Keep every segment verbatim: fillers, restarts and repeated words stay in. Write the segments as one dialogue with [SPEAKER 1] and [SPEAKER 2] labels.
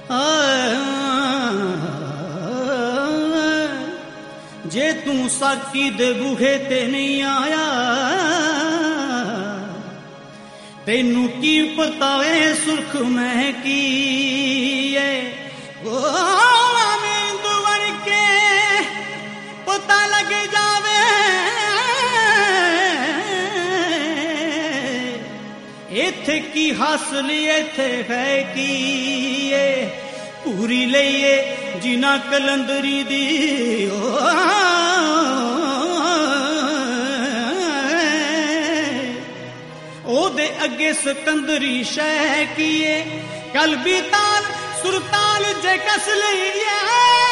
[SPEAKER 1] जे तू साकी दे बूहे ते नहीं आया तेनू की पता है सुर्ख मैं की दुवर के पता लग जावे इथे की हासिल इथे है की पूरी लईए जिना कलंदरी दी ओदे अगे सिकंदरी शह कीए कल भी ताल सुरताल जे कस लईए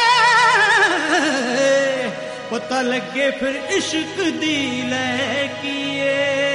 [SPEAKER 1] पता लगे फिर इश्क दी लै कीए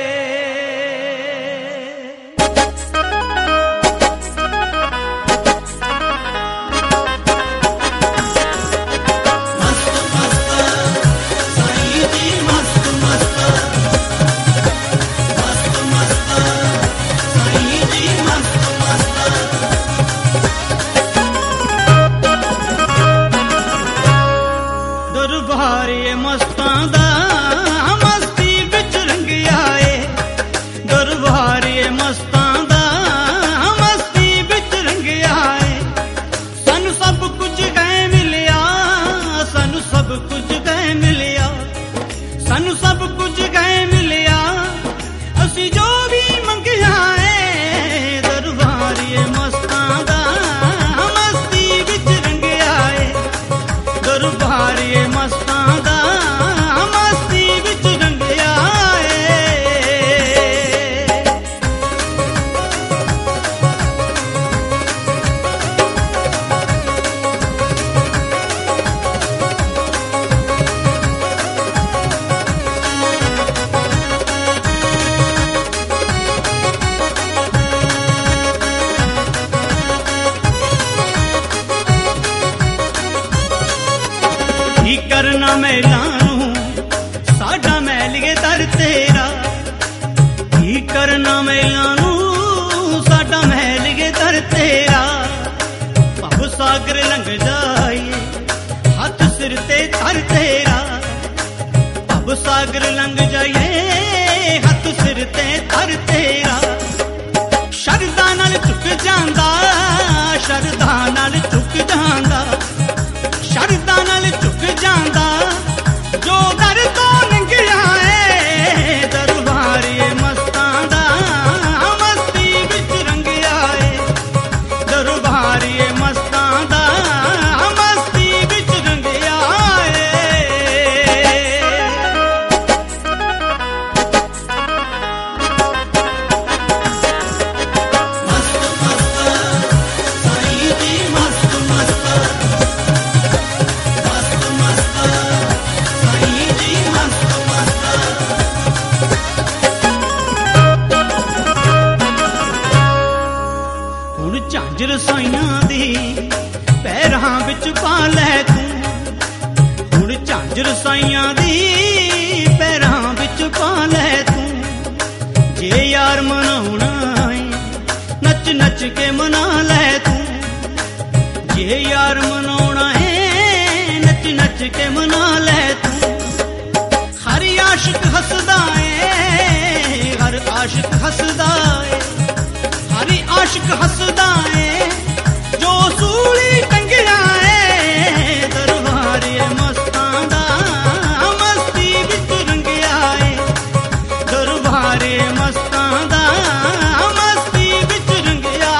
[SPEAKER 1] करना मैलानू साडा मैलिए दर तेरा की करना मैलानू साडा मैलिए दर तेरा भव सागर लंघ जाइए हाथ सिर ते धर तेरा भव सागर लंघ जाइए हाथ सिर ते धर तेरा शरदा नाल झुक जांदा शरदा नाल झुक जांदा शरदा नाल झुक जांदा जो दर तो लंघिया है दरबारी मस्तां दा मस्ती विच रंगिया है दरबारी मस्तां दा मस्ती विच रंगिया मस्त मस्त साईं दी मस्त मस्त झांझर साइयां दी पैरां विच पा लै तू हुण झांझर साइयां दी पैरां विच पा लै तू जे यार मनाउणा है नच नच के मना लै तू जे यार मनाउणा है नच नच के मना लै तू हर आशिक हसदा है हर आशिक हसदा है हर आशिक हसदा है जो सूली टंगिया है दरबारी मस्तां दा मस्ती विच रंगिया है दरबारी मस्तां दा मस्ती विच रंगिया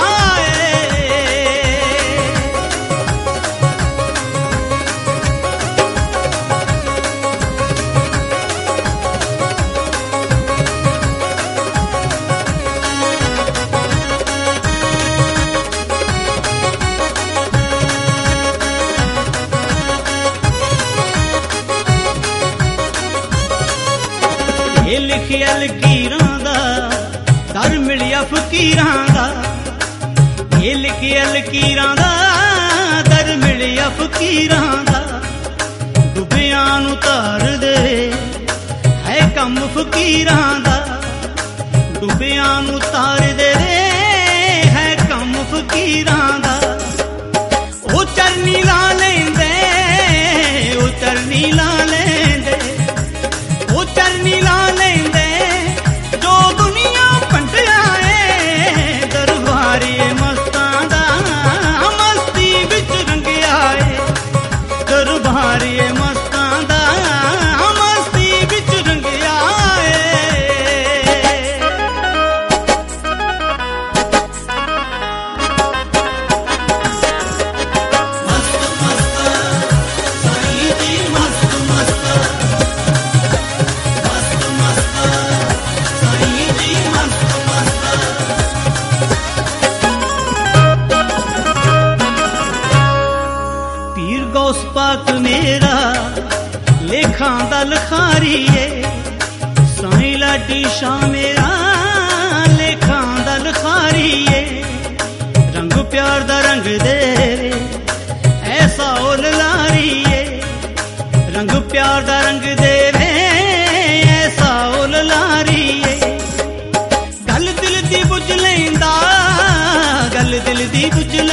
[SPEAKER 1] ये लिखिया लकीरां दा दर मिलिया फकीरां दा ये लिखिया लकीरां दा दर मिलिया फकीरां दा डुबियां नूं तार दे है कम फकीरां दा डुबियां नूं तार दे है कम फकीरां दा लखारीए साईं लाडी शाह मेरा लेखां दा लखारीए रंग प्यार दा रंग दे ऐसा ओ लारीए रंग प्यार दा रंग देवे ऐसा ओ लारीए गल दिल दी बुझ लैंदा गल दिल दी बुझ